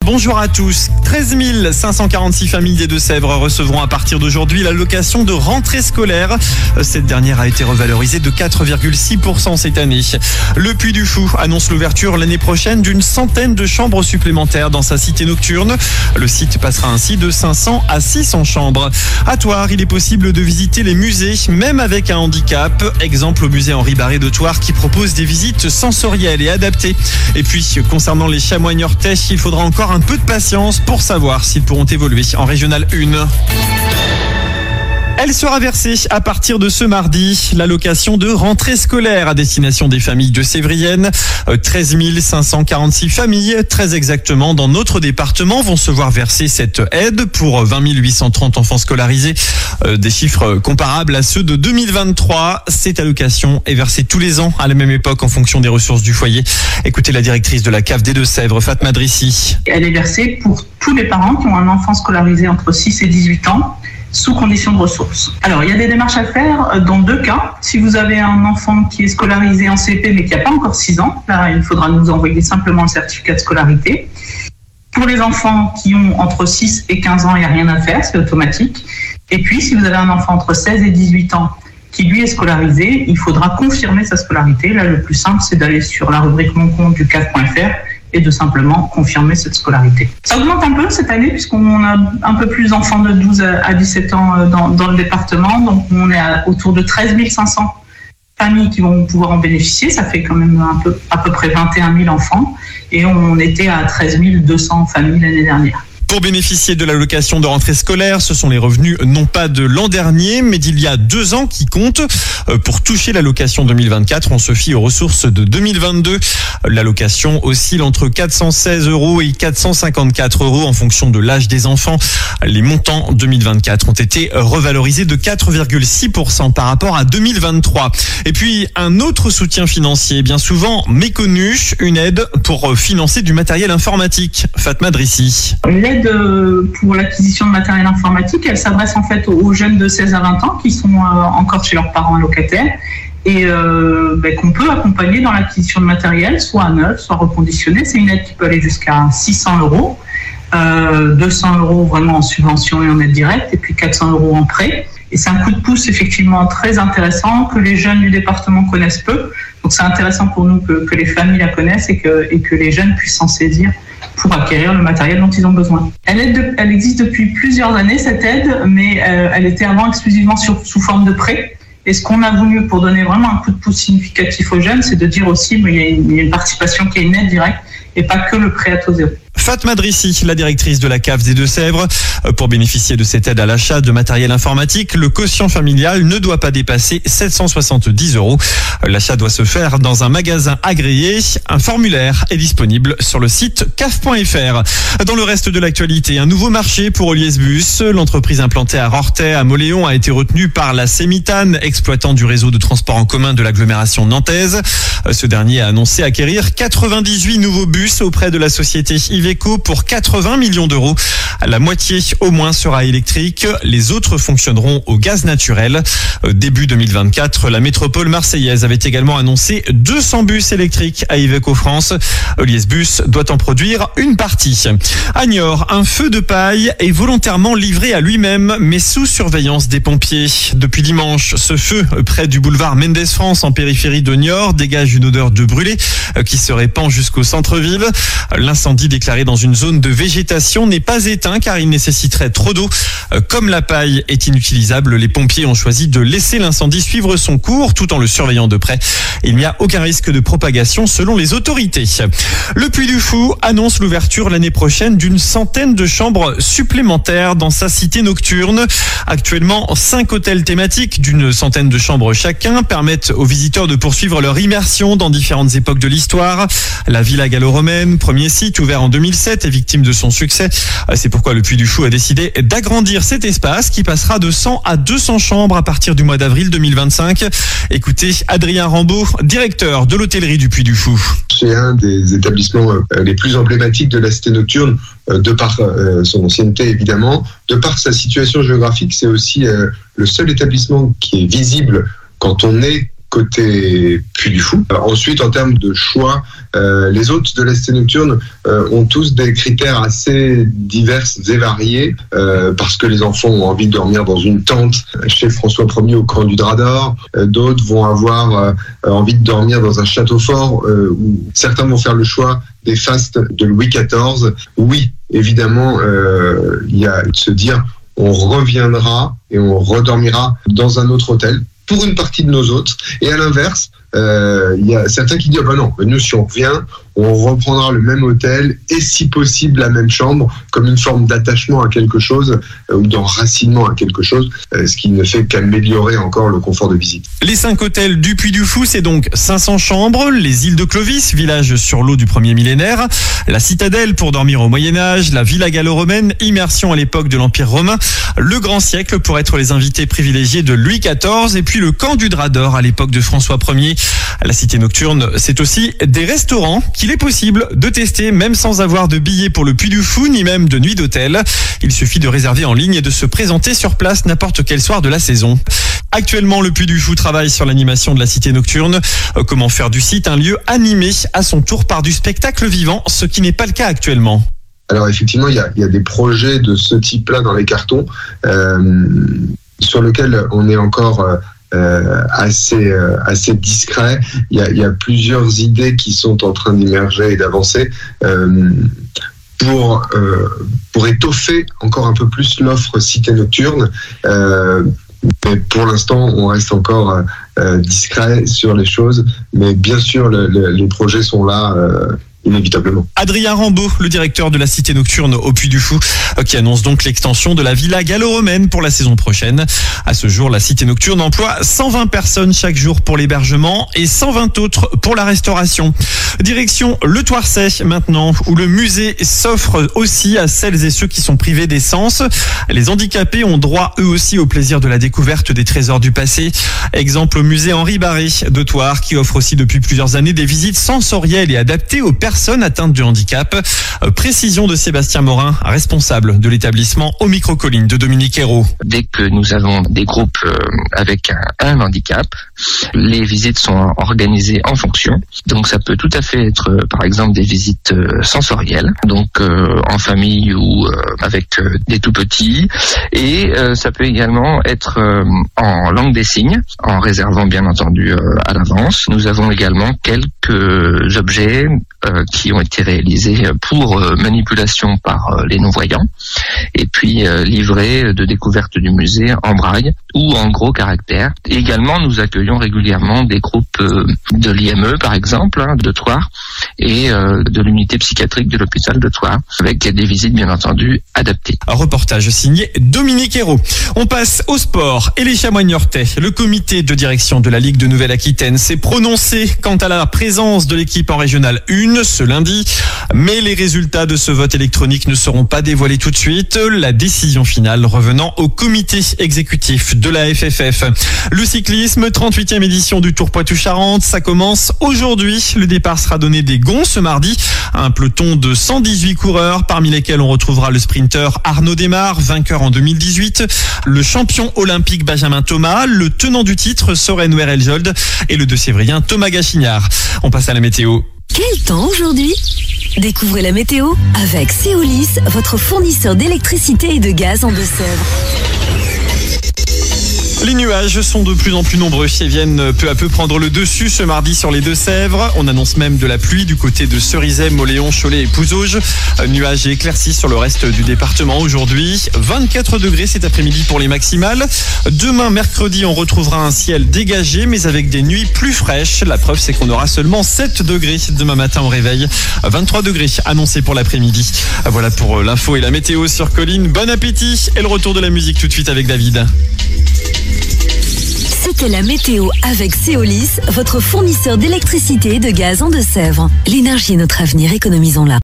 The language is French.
bonjour à tous. 13 546 familles des Deux-Sèvres recevront à partir d'aujourd'hui l'allocation de rentrée scolaire. Cette dernière a été revalorisée de 4,6% cette année. Le Puy du Fou annonce l'ouverture l'année prochaine d'une centaine de chambres supplémentaires dans sa cité nocturne. Le site passera ainsi de 500 à 600 chambres. À Thouars, il est possible de visiter les musées, même avec un handicap. Exemple au musée Henri Barré de Thouars qui propose des visites sensorielles et adaptées. Et puis, concernant les chamois niortais, il faudra encore un peu de patience pour savoir s'ils pourront évoluer en Régional 1. Elle sera versée à partir de ce mardi, l'allocation de rentrée scolaire à destination des familles deux-sévriennes. 13 546 familles, très exactement, dans notre département vont se voir verser cette aide pour 20 830 enfants scolarisés. Des chiffres comparables à ceux de 2023. Cette allocation est versée tous les ans à la même époque en fonction des ressources du foyer. Écoutez la directrice de la CAF des Deux-Sèvres, Fatma Drissi. Elle est versée pour tous les parents qui ont un enfant scolarisé entre 6 et 18 ans. Sous condition de ressources. Alors, il y a des démarches à faire dans deux cas. Si vous avez un enfant qui est scolarisé en CP mais qui n'a pas encore 6 ans, là, il faudra nous envoyer simplement le certificat de scolarité. Pour les enfants qui ont entre 6 et 15 ans, il n'y a rien à faire, c'est automatique. Et puis, si vous avez un enfant entre 16 et 18 ans qui, lui, est scolarisé, il faudra confirmer sa scolarité. Là, le plus simple, c'est d'aller sur la rubrique Mon compte du CAF.fr et de simplement confirmer cette scolarité. Ça augmente un peu cette année puisqu'on a un peu plus d'enfants de 12 à 17 ans dans le département. Donc on est autour de 13 500 familles qui vont pouvoir en bénéficier. Ça fait quand même à peu près 21 000 enfants et on était à 13 200 familles l'année dernière. Pour bénéficier de l'allocation de rentrée scolaire, ce sont les revenus non pas de l'an dernier, mais d'il y a 2 ans qui comptent. Pour toucher l'allocation 2024, on se fie aux ressources de 2022. L'allocation oscille entre 416 € et 454 € en fonction de l'âge des enfants. Les montants 2024 ont été revalorisés de 4,6% par rapport à 2023. Et puis, un autre soutien financier, bien souvent méconnu, une aide pour financer du matériel informatique. Fatma Drissi. L'aide pour l'acquisition de matériel informatique, elle s'adresse en fait aux jeunes de 16 à 20 ans qui sont encore chez leurs parents allocataires et qu'on peut accompagner dans l'acquisition de matériel, soit à neuf, soit reconditionné. C'est une aide qui peut aller jusqu'à 600 €, 200 € vraiment en subvention et en aide directe, et puis 400 € en prêt. Et c'est un coup de pouce effectivement très intéressant que les jeunes du département connaissent peu. Donc c'est intéressant pour nous que les familles la connaissent et que les jeunes puissent s'en saisir pour acquérir le matériel dont ils ont besoin. Elle existe depuis plusieurs années, cette aide, mais elle était avant exclusivement sous forme de prêt. Et ce qu'on a voulu pour donner vraiment un coup de pouce significatif aux jeunes, c'est de dire aussi qu'il y a une participation qui est une aide directe et pas que le prêt à taux zéro. Fatma Drissi, la directrice de la CAF des Deux-Sèvres. Pour bénéficier de cette aide à l'achat de matériel informatique, le quotient familial ne doit pas dépasser 770 €. L'achat doit se faire dans un magasin agréé. Un formulaire est disponible sur le site caf.fr. Dans le reste de l'actualité, un nouveau marché pour Oliez Bus. L'entreprise implantée à Rorthais, à Mauléon, a été retenue par la Sémitane, exploitant du réseau de transport en commun de l'agglomération nantaise. Ce dernier a annoncé acquérir 98 nouveaux bus auprès de la société Iveco pour 80 millions €. La moitié au moins sera électrique. Les autres fonctionneront au gaz naturel. Début 2024, la métropole marseillaise avait également annoncé 200 bus électriques à Iveco France. Oliez Bus doit en produire une partie. À Niort, un feu de paille est volontairement livré à lui-même, mais sous surveillance des pompiers. Depuis dimanche, ce feu près du boulevard Mendes France en périphérie de Niort dégage une odeur de brûlé qui se répand jusqu'au centre-ville. L'incendie déclaré dans une zone de végétation n'est pas éteint car il nécessiterait trop d'eau. Comme la paille est inutilisable, les pompiers ont choisi de laisser l'incendie suivre son cours tout en le surveillant de près. Il n'y a aucun risque de propagation selon les autorités. Le Puy du Fou annonce l'ouverture l'année prochaine d'une centaine de chambres supplémentaires dans sa cité nocturne. Actuellement, 5 hôtels thématiques d'une centaine de chambres chacun permettent aux visiteurs de poursuivre leur immersion dans différentes époques de l'histoire. La Villa gallo-romaine, premier site ouvert en 2007, est victime de son succès. C'est pourquoi le Puy du Fou a décidé d'agrandir cet espace qui passera de 100 à 200 chambres à partir du mois d'avril 2025. Écoutez Adrien Rambaud, directeur de l'hôtellerie du Puy du Fou. C'est un des établissements les plus emblématiques de la cité nocturne, de par son ancienneté évidemment, de par sa situation géographique. C'est aussi le seul établissement qui est visible quand on est côté Puy du Fou. Ensuite, en termes de choix, les hôtes de la Cité Nocturne ont tous des critères assez divers et variés, parce que les enfants ont envie de dormir dans une tente chez François Ier au camp du Drap d'Or. D'autres vont avoir envie de dormir dans un château fort, où certains vont faire le choix des fastes de Louis XIV. Oui, évidemment, il y a de se dire on reviendra et on redormira dans un autre hôtel pour une partie de nos hôtes. Et à l'inverse, il y a certains qui disent non, nous si on revient, on reprendra le même hôtel et si possible la même chambre, comme une forme d'attachement à quelque chose ou d'enracinement à quelque chose, ce qui ne fait qu'améliorer encore le confort de visite. Les 5 hôtels du Puy du Fou, c'est donc 500 chambres, les îles de Clovis, village sur l'eau du 1er millénaire, la citadelle pour dormir au Moyen-Âge, la villa gallo-romaine, immersion à l'époque de l'Empire romain, le Grand Siècle pour être les invités privilégiés de Louis XIV et puis le camp du Drap d'Or à l'époque de François Ier. La Cité Nocturne, c'est aussi des restaurants qu'il est possible de tester même sans avoir de billets pour le Puy du Fou ni même de nuit d'hôtel. Il suffit de réserver en ligne et de se présenter sur place n'importe quel soir de la saison. Actuellement, le Puy du Fou travaille sur l'animation de la Cité Nocturne. Comment faire du site un lieu animé à son tour par du spectacle vivant, ce qui n'est pas le cas actuellement. Alors effectivement, il y a des projets de ce type-là dans les cartons, sur lesquels on est encore assez discret. Il y a plusieurs idées qui sont en train d'émerger et d'avancer pour étoffer encore un peu plus l'offre Cité Nocturne. Mais pour l'instant, on reste encore discret sur les choses. Mais bien sûr, les projets sont là. Inévitablement. Adrien Rambaud, le directeur de la Cité Nocturne au Puy du Fou, qui annonce donc l'extension de la villa gallo-romaine pour la saison prochaine. À ce jour, la Cité Nocturne emploie 120 personnes chaque jour pour l'hébergement et 120 autres pour la restauration. Direction le Thouarcet maintenant, où le musée s'offre aussi à celles et ceux qui sont privés des sens. Les handicapés ont droit eux aussi au plaisir de la découverte des trésors du passé. Exemple au musée Henri Barré de Thouars, qui offre aussi depuis plusieurs années des visites sensorielles et adaptées aux personnes atteintes de handicap. Précision de Sébastien Morin, responsable de l'établissement au micro-colline de Dominique Hérault. Dès que nous avons des groupes avec un handicap, les visites sont organisées en fonction. Donc ça peut tout à fait être par exemple des visites sensorielles, donc en famille ou avec des tout petits. Et ça peut également être en langue des signes, en réservant bien entendu à l'avance. Nous avons également quelques objets qui ont été réalisés pour manipulation par les non-voyants et puis livrés de découverte du musée en braille ou en gros caractères. Et également, nous accueillons régulièrement des groupes de l'IME, par exemple, de Thouars, et de l'unité psychiatrique de l'hôpital de Thouars, avec des visites, bien entendu, adaptées. Un reportage signé Dominique Hérault. On passe au sport et les Chamois niortais. Le comité de direction de la Ligue de Nouvelle-Aquitaine s'est prononcé quant à la présence de l'équipe en Régionale 1 ce lundi. Mais les résultats de ce vote électronique ne seront pas dévoilés tout de suite. La décision finale revenant au comité exécutif de la FFF. Le cyclisme, 38e édition du Tour Poitou-Charentes, ça commence aujourd'hui. Le départ sera donné des Gonds ce mardi. Un peloton de 118 coureurs, parmi lesquels on retrouvera le sprinter Arnaud Démare, vainqueur en 2018, le champion olympique Benjamin Thomas, le tenant du titre Soren Wereljold et le 2-sévrien Thomas Gachignard. On passe à la météo. Quel temps aujourd'hui ? Découvrez la météo avec Seolis, votre fournisseur d'électricité et de gaz en Deux-Sèvres. Les nuages sont de plus en plus nombreux et viennent peu à peu prendre le dessus ce mardi sur les Deux-Sèvres. On annonce même de la pluie du côté de Cerizay, Mauléon, Cholet et Pouzauges. Nuages éclaircis sur le reste du département aujourd'hui. 24 degrés cet après-midi pour les maximales. Demain, mercredi, on retrouvera un ciel dégagé mais avec des nuits plus fraîches. La preuve, c'est qu'on aura seulement 7 degrés demain matin au réveil. 23 degrés annoncés pour l'après-midi. Voilà pour l'info et la météo sur Colline. Bon appétit et le retour de la musique tout de suite avec David. C'était la météo avec Seolis, votre fournisseur d'électricité et de gaz en Deux-Sèvres. L'énergie est notre avenir, économisons-la.